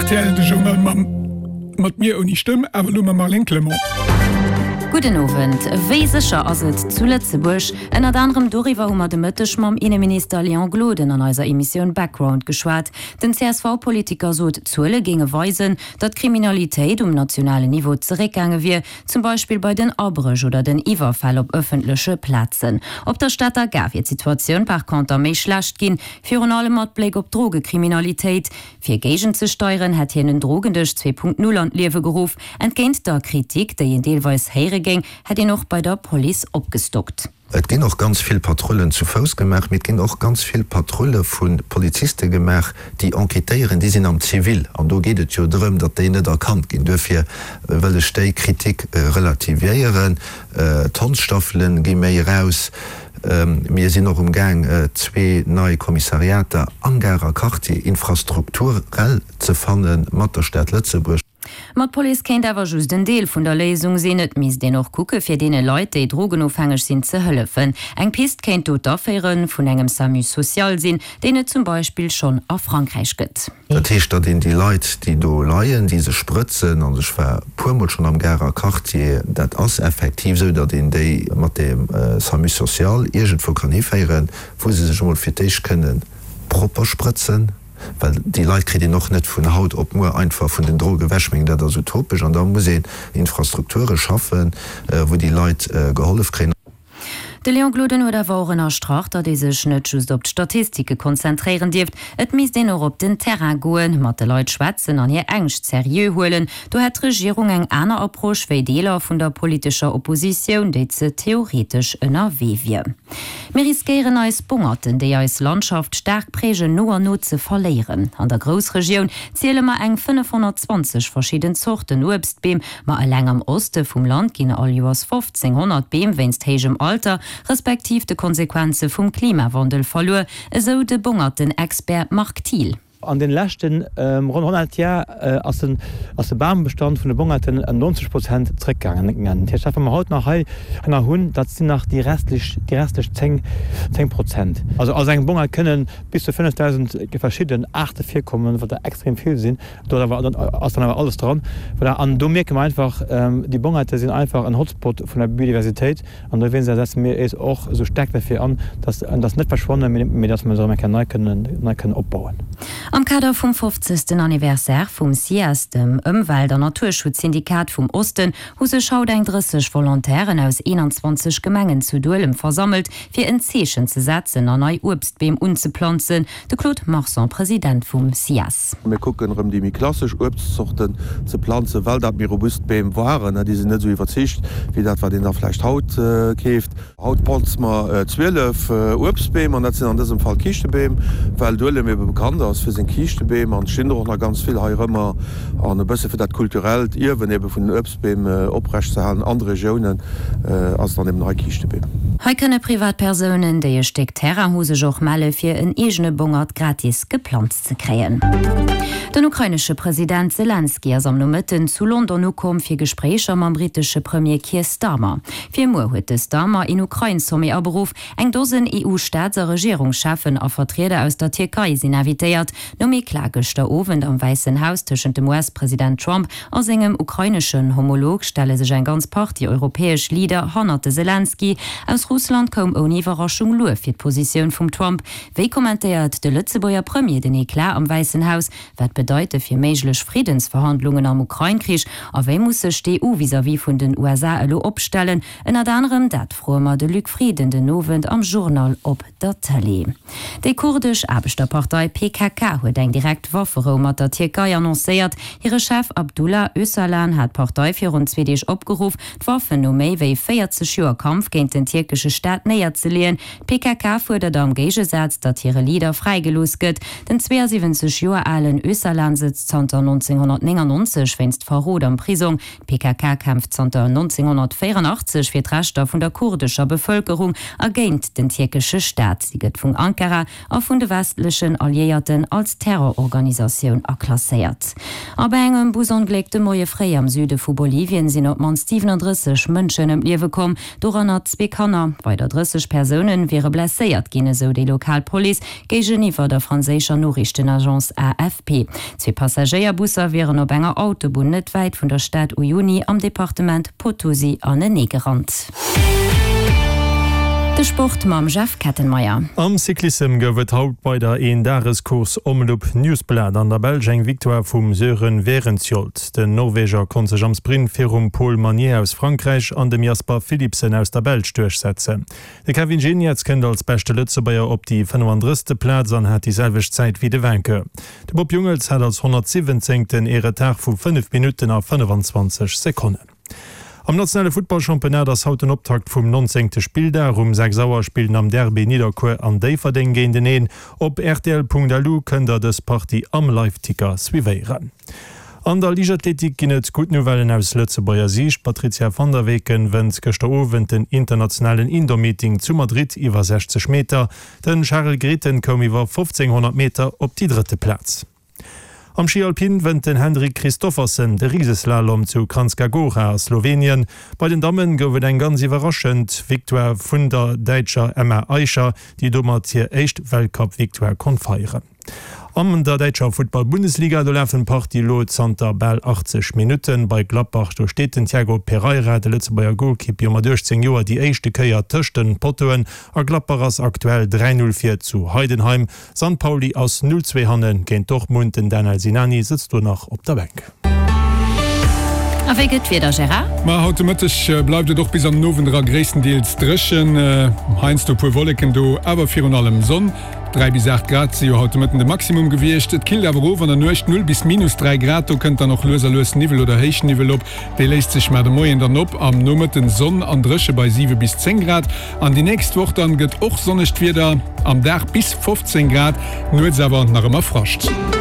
RTL de Journal mat mir uni stimme, aber lu mal Lenklemmer. Guten Abend. Wesecher as et zu Lützeburg en anderem doriwer hummer de Mëttech mam Innenminister Leon Gloden an eiser Emission Background geschwaart. Den CSV-Politiker sot zuelle ginge weisen, dat Kriminalitéit nationale Niveau zeregange wie, zum Beispiel bei den Abrech oder den Iwerfall op öffentliche Platzen. Op der Stadt gaf je Situation par Konter méi schlecht gin, fir an allem Mordbleg op Drogekriminalitéit. Fir Gegen ze steuern hat hien Drogendech 2.0 an Liewe geruf, entgéint der Kritik, déi en Deelweis heere ging, hat noch bei der Police abgestockt. Es gehen auch ganz viel Patrouillen zu Fuß gemacht, mit gehen auch ganz viel Patrouille von Polizisten gemacht, die enquetieren, die sind am Zivil. Und da geht es ja darum, dass die nicht erkannt gehen dürfen, weil es die Kritik relativieren, Tonstaffeln gehen wir raus. Wir sind noch im Gang, 2 neue Kommissariate an der Karte infrastrukturell zu finden, mit der Stadt Lützeburg. Mat Police kennt awer just den Deel vun der Lesung sinnet mis den noch kucke fir dee Leute déi drogenofhängeg sinn ze hëllefen. Eng Pist kennt dot d'Affairen vun engem Samus sozial sinn, dee zum Beispiel schon a Frankreich gëtt. Dat hecht dat den die Leiit, die do leien, diese Spritzen an sech war pumut schon am gerer Kartier, dat ass effektiv so, dat den déi mat dem Samus sozial egent vu Kanifeieren, wo se sech mal firteich kënnen proper spritzen. Weil die Leute kriegen noch nicht von Haut ob nur einfach von den Drogewäschmingen, der das utopisch, und da muss ich Infrastrukturen schaffen, wo die Leute geholfen kriegen. De Leon Gloden oder Worener Strachter die sech net just op Statistike konzentrieren Dift, et mis den op den Terrain goen, mat de Leiit schwätzen an hier engcht serieux holen. Du hat Regierung eng aner Approch wéi Deler vun der politischer Opposition, déi ze theoretisch ënner wie. Mir riskieren als Bungerten, déi als Landschaft stark prege no ze verleieren. An der Großregion ziele ma eng 520 verschieden Sorten Obstbeem, ma alleng am Oste vum Land ginne all Joers 1500 Beem wennst hegem Alter, respektiv de Konsequenze vum Klimawandel verlor, eso de bungerten Expert Mark Thiel. An den lächten rund 100 Jahr aus dem Baumbestand von den Bungerten 90% zurückgegangen. Hier schaffen wir heute nach einer Hund, das sind nach die restlich 10%. Also aus einem Bunger können bis zu 5000 verschiedene Arten vorkommen, was da extrem viel sind. Dort ist dann aber alles dran. Und da merken wir einfach, die Bungerte sind einfach ein Hotspot von der Biodiversität. Und da setzen wir es auch so stark dafür an, dass das nicht verschwunden ist, dass wir so neu können aufbauen. Am Kader vum 50. Anniversär vum SIAS, dem Umwelt- und Naturschutzsyndikat vum Osten, hu se schaut eng 30 Volontären aus 21 Gemengen zu Duellem versammelt, fir en Zeechen ze setzen an neii Obstbeem unzupflanzen. De Claude Marsan, Präsident vum SIAS. Wir gucken die klassisch Obstsorten zu pflanzen, weil dat mir Robustbeem waren, die sind net so überzicht, wie dat war den da vielleicht Haut käft. Haut pflanzt man 12 Obstbeem, und dat sind an diesem Fall Kichtebeem, weil Duelle mir bekannt ist für den Kichtebeem, und Schinder auch noch ganz viel Heirömmer an bësse für dat kulturell Irwen eben von den Obstbeem oprecht zu halten, andere Regionen als dann eben Kichtebeem. He kënne Privatpersonen, déi steck Terrahuse joch male fir en egene Bungert gratis geplant ze kreien. Den ukrainesche Präsident Zelensky ass am Nomëtten zu London kom fir Gesprächer mam britische Premier Keir Starmer. 4 Mo huet de Starmer in Ukraine somme aberuf eng dosen EU-Staatser Regierungschefen a Vertreter aus der Türkei sinn invitéiert, no mé klageg der Owen am Weißen Haus tschen dem US-Präsident Trump aus engem ukrainischen Homolog stelle sech ein ganz Party europäesch Lieder honnerte Zelensky. Aus Russland kom ohne Überraschung Lue fir d'Position vum Trump. Wéi kommentiert de Lützeburger Premier den Eklat am Weißen Haus, wat bedeute fir méiglech Friedensverhandlungen am Ukraine-Krieg, a wéi muss sech die EU vis-à-vis vun den USA elo opstellen, ënner anderem dat fromer de Luc Frieden den Novent am Journal op der Tele. De kurdisch Arbeiterpartei PKK huet eng direkt Waffe mat der Türkei annoncéiert. Ihre Chef Abdullah Öcalan hat Partei fir rund 2 Dich opgerufen, d'Waffen no méi wéi 40 Joer Kampf géint den türkische Staat näher ze lehen. PKK fordert am Gegesatz, dat ihre Lieder freigelos gëtt. Den 72 Joer allen Öcalan sitzt 1999 wennst verrot am Prisung. PKK kämpft 1984 fir d'Rechter vun der kurdischer Bevölkerung agéint den türkische Staat. Sie gëtt vun Ankara a vun de westlichen Alliierten als als Terrororganisation erklassiert. Aber engem busonlegte moie Frei am Süde vu Bolivien sind op man 37 Mënschen im Liewe kom, doran 2 Kanner. Bei der 30 Personen wäre blessiert gene so die Lokalpolice geiwwer der franzécher Nachrichtenagenz AFP. 2 Passagierbusser wären op enger Autobahn net weit vun der Stadt Uyuni am Departement Potosi an den Negerrand. De Sport mam Jeff Kettenmeier. Am Cyklism gowet haut bei der Eendaageskurs Omloop Newsblad an der Belgeng Victoire vum Sören Werentsjolt. Den Norweger kon sech am Sprint firum Paul Manier aus Frankreich an dem Jasper Philipsen aus der Belg durchsetze. De Kevin Genietz kennt als beste Lützebeier op die 35. Platz an hat dieselveg Zeit wie de Wenke. De Bob Jungels hat als 117. Ehre Tag vu 5 Minuten a 25 Sekunden. Am nationale Footballchampionat das hauten Optakt vum 19. Spiel darum 6 Sauerspielen am Derby Niederkur an Daverding gehen den op RTL.lu kënder des Party am Live-Ticker swivéieren. An der Ligathletik ginnet gut Novellen aus Lützebauer Sieg. Patricia van der Weken wennt gestern den internationalen Indoor-Meeting zu Madrid iwwer 60 Meter. Den Charles Greten kom iwwer 1500 Meter op die 3. Platz. Am Skialpin wendt den Hendrik Christoffersen de Rieseslalom zu Kranjska aus Slowenien. Bei den Damen gowet eng ganz überraschend Victoire vun der Deitscher Emma Eicher, die dummer hier echt Weltcup Victoire kon feieren. Am der Deitscher Football-Bundesliga do läffen Party Lot Santa Bell 80 Minuten bei Gladbach do steht den Thiago Pereira de Lützebauer Goalkeeper mat 10 Joer die eischchte Köier töchten Potoen a Gladbachers aktuell 3:04 zu Heidenheim. St. Pauli aus 0-2 hannen géint Dortmund den Daniel Sinani sitzt du noch op der Bank. Ma automatisch bleibt doch bis an Novendra Gräendeels dreschen Heinz du pu Wolleken do awer vir allem Sonn 3 bis 8 Grad haut mit de Maximum gewircht. Et kill awer an der Nocht 0 bis -3 Grad könnt er noch loserlos Nivel oder heich Nivel op. De leist sich mat de Moien dann op am Nummer den Sonn an Dresche bei 7 bis 10 Grad. An die nächst Woche dann gëtt och sonnecht wieder am Dach bis 15 Grad, nur awer nach immer frascht.